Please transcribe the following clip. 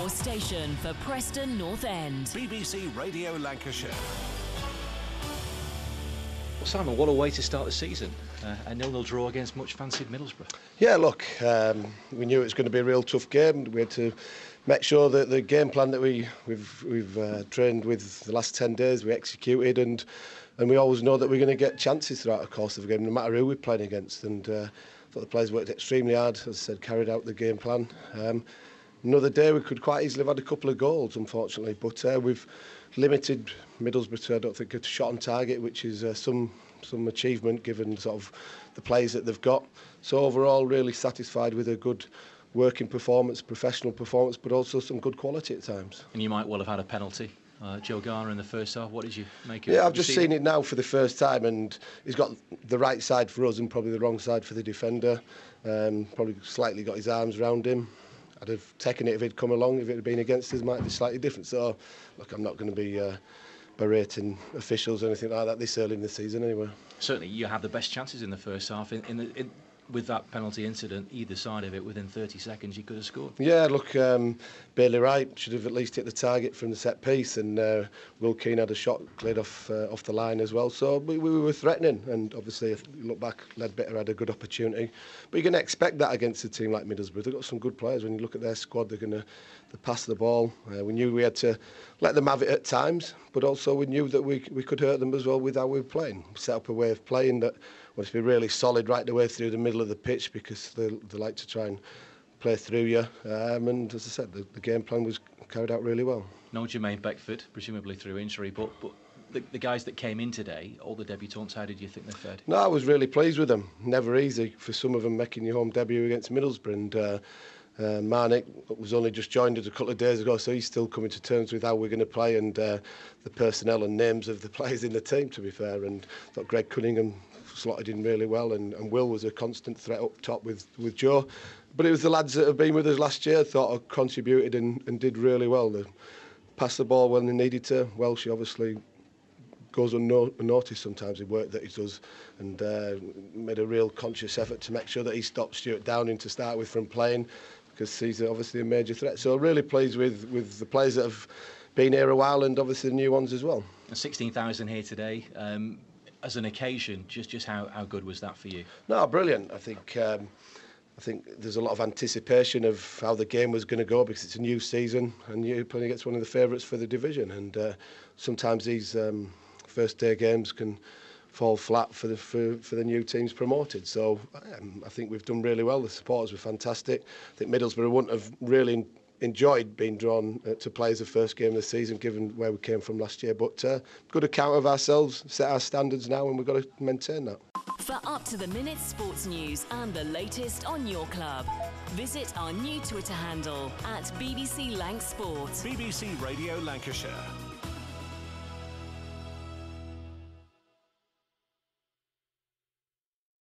Your station for Preston North End. BBC Radio Lancashire. Well, Simon, what a way to start the season. A 0-0 draw against much fancied Middlesbrough. Yeah, look, we knew it was going to be a real tough game. We had to make sure that the game plan that we've trained with the last 10 days, we executed, and we always know that we're going to get chances throughout the course of the game, no matter who we're playing against. And I thought the players worked extremely hard, as I said, carried out the game plan. Another day we could quite easily have had a couple of goals, unfortunately, but we've limited Middlesbrough to, I don't think, a shot on target, which is some achievement given sort of the players that they've got. So overall, really satisfied with a good working performance, professional performance, but also some good quality at times. And you might well have had a penalty. Joe Garner in the first half, what did you make of it? Yeah, I've just seen it now for the first time, and he's got the right side for us and probably the wrong side for the defender. Probably slightly got his arms around him. I'd have taken it if he'd come along. If it had been against us, it might be slightly different. So, look, I'm not going to be berating officials or anything like that this early in the season anyway. Certainly, you had the best chances in the first half. With that penalty incident, either side of it, within 30 seconds, you could have scored. Yeah, look, Bailey Wright should have at least hit the target from the set piece, and Will Keane had a shot cleared off the line as well. So we were threatening, and obviously, if you look back, Ledbetter had a good opportunity. But you're going to expect that against a team like Middlesbrough. They've got some good players. When you look at their squad, they're going to pass the ball. We knew we had to let them have it at times, but also we knew that we could hurt them as well with how we were playing. We set up a way of playing that was to be really solid right the way through the middle of the pitch, because they like to try and play through you. And as I said, the game plan was carried out really well. No Jermaine Beckford, presumably through injury, but the guys that came in today, all the debutants, how did you think they fared? No, I was really pleased with them. Never easy for some of them making your home debut against Middlesbrough. And Marnik was only just joined us a couple of days ago, so he's still coming to terms with how we're going to play and the personnel and names of the players in the team, to be fair. And I thought Greg Cunningham slotted in really well, and Will was a constant threat up top with Joe. But it was the lads that have been with us last year, thought contributed and did really well. They passed the ball when they needed to. Welsh obviously goes unnoticed sometimes in work that he does, and made a real conscious effort to make sure that he stopped Stuart Downing to start with from playing, because he's obviously a major threat. So really pleased with the players that have been here a while, and obviously the new ones as well. 16,000 here today. As an occasion, just how good was that for you? No, brilliant. I think there's a lot of anticipation of how the game was going to go, because it's a new season and you're playing against one of the favourites for the division. And sometimes these first day games can fall flat for the new teams promoted. So I think we've done really well. The supporters were fantastic. I think Middlesbrough wouldn't have really enjoyed being drawn to play as the first game of the season, given where we came from last year. But good account of ourselves, set our standards now, and we've got to maintain that. For up-to-the-minute sports news and the latest on your club, visit our new Twitter handle @BBC Lanc Sport. BBC Radio Lancashire.